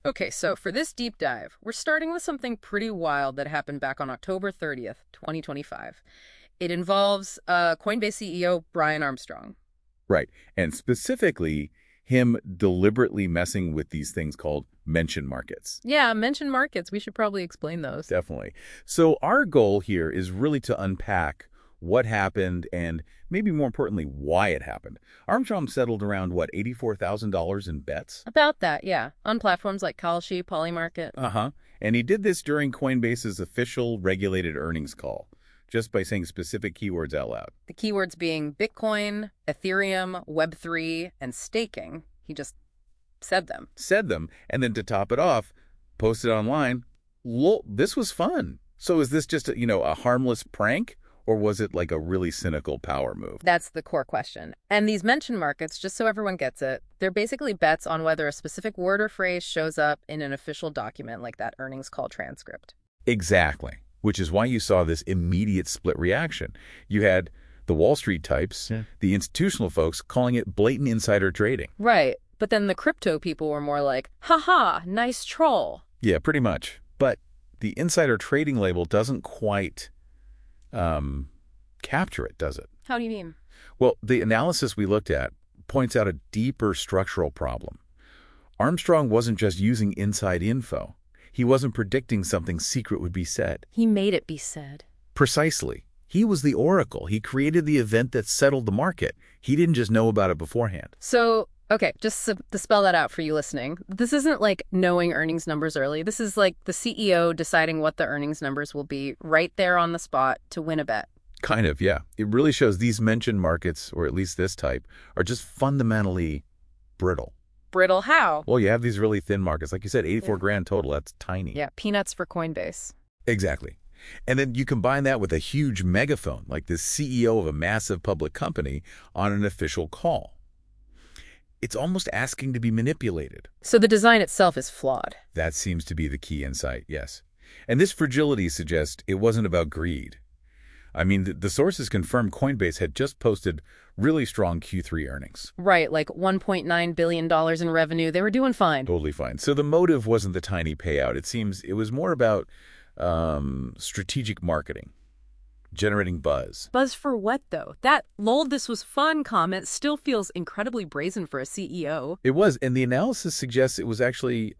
Okay, so for this deep dive, we're starting with something pretty wild that happened back on October 30th, 2025. It involves Coinbase CEO Brian Armstrong. Right. And specifically, him deliberately messing with these things called mention markets. Yeah, mention markets. We should probably explain those. Definitely. So our goal here is really to unpack what happened and maybe more importantly, why it happened. Armstrong settled around, what, $84,000 in bets? About that, yeah. On platforms like Kalshi, Polymarket. Uh-huh. And he did this during Coinbase's official regulated earnings call, just by saying specific keywords out loud. The keywords being Bitcoin, Ethereum, Web3, and staking. He just said them. Said them, and then to top it off, posted online, lol, this was fun. So is this just a harmless prank? Or was it like a really cynical power move? That's the core question. And these mention markets, just so everyone gets it, they're basically bets on whether a specific word or phrase shows up in an official document like that earnings call transcript. Exactly. Which is why you saw this immediate split reaction. You had the Wall Street types, the institutional folks, calling it blatant insider trading. Right. But then the crypto people were more like, haha, nice troll. Yeah, pretty much. But the insider trading label doesn't quite capture it, does it? How do you mean? Well, the analysis we looked at points out a deeper structural problem. Armstrong wasn't just using inside info. He wasn't predicting something secret would be said. He made it be said. Precisely. He was the oracle. He created the event that settled the market. He didn't just know about it beforehand. So, okay, just to spell that out for you listening, this isn't like knowing earnings numbers early. This is like the CEO deciding what the earnings numbers will be right there on the spot to win a bet. Kind of, yeah. It really shows these mentioned markets, or at least this type, are just fundamentally brittle. Brittle how? Well, you have these really thin markets. Like you said, 84 grand total. That's tiny. Yeah, peanuts for Coinbase. Exactly. And then you combine that with a huge megaphone, like the CEO of a massive public company on an official call. It's almost asking to be manipulated. So the design itself is flawed. That seems to be the key insight, yes. And this fragility suggests it wasn't about greed. I mean, the sources confirmed Coinbase had just posted really strong Q3 earnings. Right, like $1.9 billion in revenue. They were doing fine. Totally fine. So the motive wasn't the tiny payout. It seems it was more about strategic marketing, generating buzz. Buzz for what, though? That "lol, this was fun" comment still feels incredibly brazen for a CEO. It was, and the analysis suggests it was actually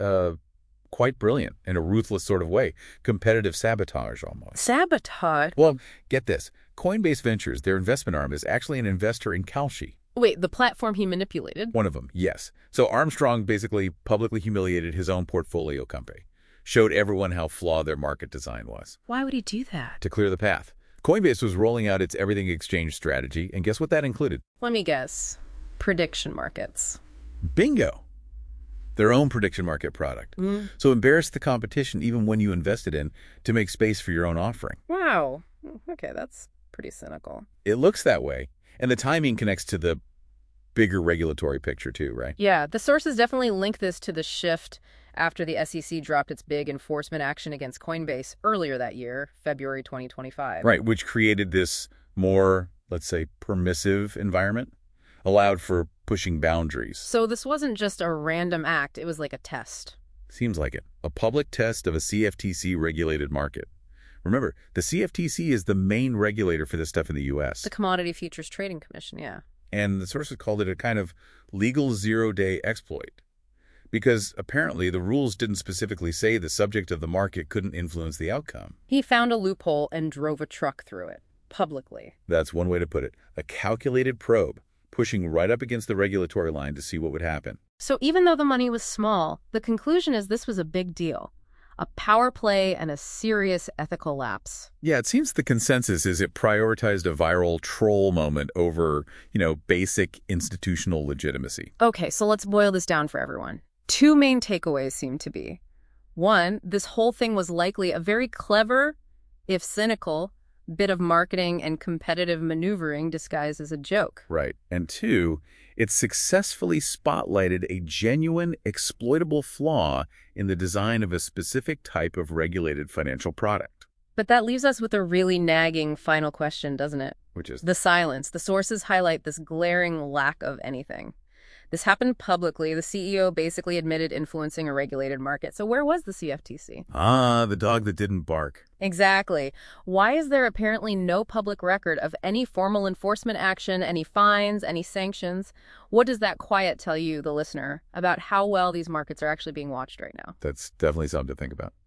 quite brilliant in a ruthless sort of way. Competitive sabotage, almost. Sabotage? Well, get this. Coinbase Ventures, their investment arm, is actually an investor in Kalshi. Wait, the platform he manipulated? One of them, yes. So Armstrong basically publicly humiliated his own portfolio company, showed everyone how flawed their market design was. Why would he do that? To clear the path. Coinbase was rolling out its everything exchange strategy, and guess what that included? Let me guess. Prediction markets. Bingo! Their own prediction market product. So embarrass the competition even when you invested in to make space for your own offering. Wow. Okay, that's pretty cynical. It looks that way. And the timing connects to the bigger regulatory picture too, right? Yeah, the sources definitely link this to the shift after the SEC dropped its big enforcement action against Coinbase earlier that year, February 2025. Right, which created this more, let's say, permissive environment, allowed for pushing boundaries. So this wasn't just a random act, it was like a test. Seems like it. A public test of a CFTC-regulated market. Remember, the CFTC is the main regulator for this stuff in the U.S. The Commodity Futures Trading Commission, yeah. And the sources called it a kind of legal zero-day exploit. Because apparently the rules didn't specifically say the subject of the market couldn't influence the outcome. He found a loophole and drove a truck through it, publicly. That's one way to put it. A calculated probe, pushing right up against the regulatory line to see what would happen. So even though the money was small, the conclusion is this was a big deal. A power play and a serious ethical lapse. Yeah, it seems the consensus is it prioritized a viral troll moment over, basic institutional legitimacy. Okay, so let's boil this down for everyone. Two main takeaways seem to be. One, this whole thing was likely a very clever, if cynical, bit of marketing and competitive maneuvering disguised as a joke. Right. And two, it successfully spotlighted a genuine exploitable flaw in the design of a specific type of regulated financial product. But that leaves us with a really nagging final question, doesn't it? Which is? The silence. The sources highlight this glaring lack of anything. This happened publicly. The CEO basically admitted influencing a regulated market. So where was the CFTC? Ah, the dog that didn't bark. Exactly. Why is there apparently no public record of any formal enforcement action, any fines, any sanctions? What does that quiet tell you, the listener, about how well these markets are actually being watched right now? That's definitely something to think about.